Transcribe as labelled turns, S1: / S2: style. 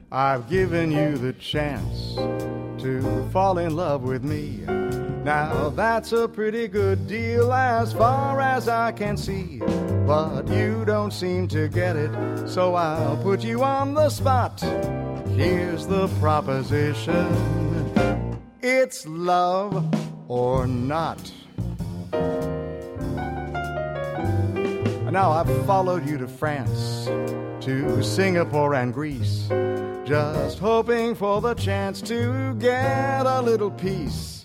S1: I've given you the chance to fall in love with me. Now that's a pretty good deal as far as I can see. But you don't seem to get it, so I'll put you on the spot. Here's the proposition. It's love or not. Now I've followed you to France, to Singapore and Greece, just hoping for the chance to get a little peace.